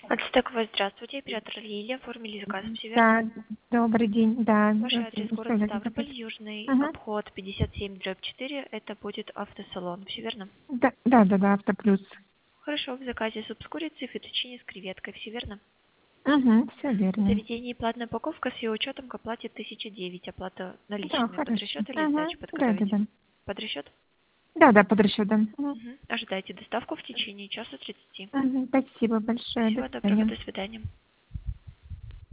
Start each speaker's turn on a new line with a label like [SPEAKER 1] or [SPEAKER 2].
[SPEAKER 1] Ацтековая, здравствуйте, оператор Лилия, оформили заказ в Северном.
[SPEAKER 2] Да, добрый день, да.
[SPEAKER 1] Ваш адрес город
[SPEAKER 2] Что за
[SPEAKER 1] Ставрополь,
[SPEAKER 2] заказ?
[SPEAKER 1] Южный
[SPEAKER 2] Ага.
[SPEAKER 1] обход 57/4, это будет автосалон в Северном.
[SPEAKER 2] Да, автоплюс.
[SPEAKER 1] Хорошо, в заказе суп с курицей, фетучини с креветкой в Северном.
[SPEAKER 2] Угу, все
[SPEAKER 1] В
[SPEAKER 2] верно.
[SPEAKER 1] заведении платная упаковка с ее учетом к оплате 1009, оплата
[SPEAKER 2] Да,
[SPEAKER 1] наличными под
[SPEAKER 2] хорошо.
[SPEAKER 1] расчет или
[SPEAKER 2] Ага,
[SPEAKER 1] сдачу
[SPEAKER 2] да.
[SPEAKER 1] подготовите? Под расчет?
[SPEAKER 2] Да, под расчетом.
[SPEAKER 1] Ожидайте доставку в течение часа 30.
[SPEAKER 2] Спасибо большое. До
[SPEAKER 1] Всего доброго,
[SPEAKER 2] свидания.
[SPEAKER 1] до свидания.